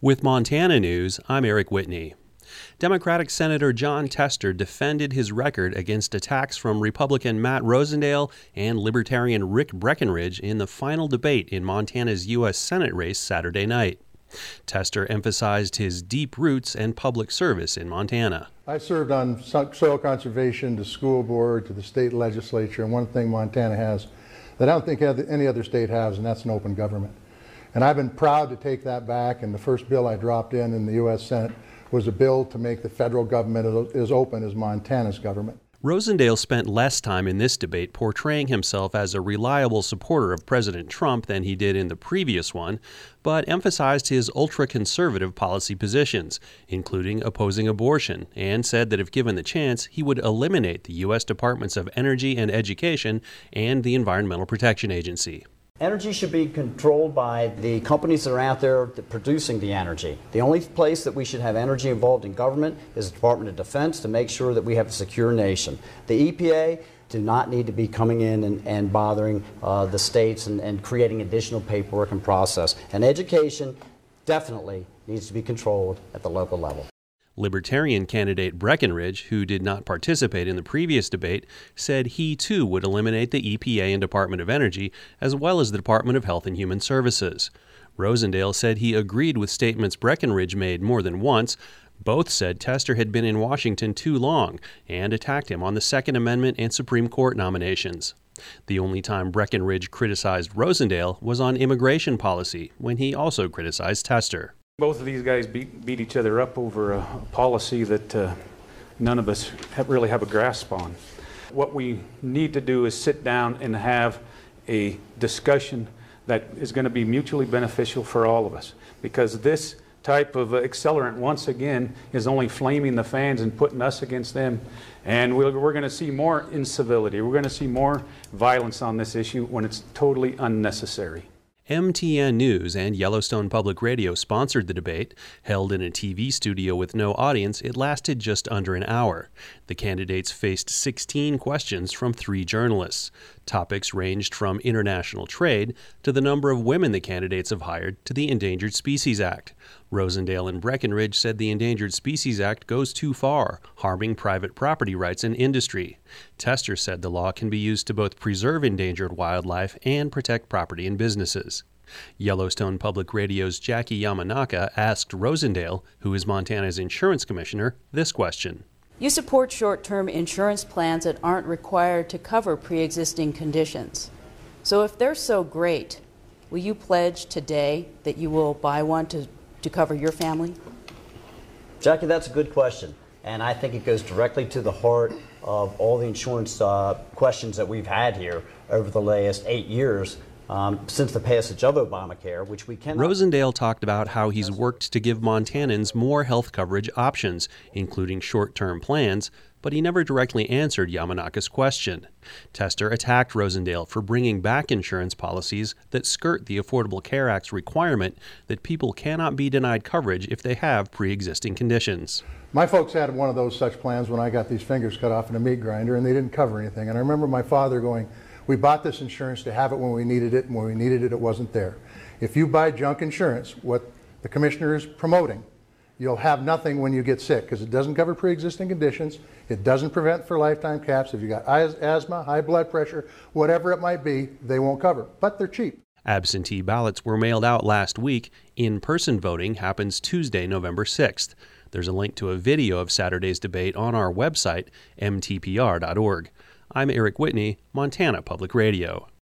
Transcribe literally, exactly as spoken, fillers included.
With Montana News, I'm Eric Whitney. Democratic Senator Jon Tester defended his record against attacks from Republican Matt Rosendale and Libertarian Rick Breckenridge in the final debate in Montana's U S Senate race Saturday night. Tester emphasized his deep roots and public service in Montana. I served on soil conservation, to school board, to the state legislature, and one thing Montana has that I don't think any other state has, and that's an open government. And I've been proud to take that back, and the first bill I dropped in in the U S Senate was a bill to make the federal government as open as Montana's government. Rosendale spent less time in this debate portraying himself as a reliable supporter of President Trump than he did in the previous one, but emphasized his ultra-conservative policy positions, including opposing abortion, and said that if given the chance, he would eliminate the U S Departments of Energy and Education and the Environmental Protection Agency. Energy should be controlled by the companies that are out there producing the energy. The only place that we should have energy involved in government is the Department of Defense to make sure that we have a secure nation. The E P A do not need to be coming in and, and bothering uh, the states and, and creating additional paperwork and process. And education definitely needs to be controlled at the local level. Libertarian candidate Breckenridge, who did not participate in the previous debate, said he too would eliminate the E P A and Department of Energy, as well as the Department of Health and Human Services. Rosendale said he agreed with statements Breckenridge made more than once. Both said Tester had been in Washington too long and attacked him on the Second Amendment and Supreme Court nominations. The only time Breckenridge criticized Rosendale was on immigration policy, when he also criticized Tester. Both of these guys beat, beat each other up over a policy that uh, none of us have really have a grasp on. What we need to do is sit down and have a discussion that is going to be mutually beneficial for all of us, because this type of accelerant, once again, is only flaming the fans and putting us against them. And we're, we're going to see more incivility. We're going to see more violence on this issue when it's totally unnecessary. M T N News and Yellowstone Public Radio sponsored the debate. Held in a T V studio with no audience, it lasted just under an hour. The candidates faced sixteen questions from three journalists. Topics ranged from international trade to the number of women the candidates have hired to the Endangered Species Act. Rosendale and Breckenridge said the Endangered Species Act goes too far, harming private property rights and industry. Tester said the law can be used to both preserve endangered wildlife and protect property and businesses. Yellowstone Public Radio's Jackie Yamanaka asked Rosendale, who is Montana's insurance commissioner, this question. You support short-term insurance plans that aren't required to cover pre-existing conditions. So if they're so great, will you pledge today that you will buy one to, to cover your family? Jackie, that's a good question. And I think it goes directly to the heart of all the insurance uh, questions that we've had here over the last eight years. Um, since the passage of Obamacare, which we cannot... Rosendale talked about how he's worked to give Montanans more health coverage options, including short-term plans, but he never directly answered Yamanaka's question. Tester attacked Rosendale for bringing back insurance policies that skirt the Affordable Care Act's requirement that people cannot be denied coverage if they have pre-existing conditions. My folks had one of those such plans when I got these fingers cut off in a meat grinder, and they didn't cover anything. And I remember my father going, we bought this insurance to have it when we needed it, and when we needed it, it wasn't there. If you buy junk insurance, what the commissioner is promoting, you'll have nothing when you get sick, because it doesn't cover pre-existing conditions, it doesn't prevent for lifetime caps. If you got asthma, high blood pressure, whatever it might be, they won't cover, but they're cheap. Absentee ballots were mailed out last week. In-person voting happens Tuesday, November sixth. There's a link to a video of Saturday's debate on our website, m t p r dot org. I'm Eric Whitney, Montana Public Radio.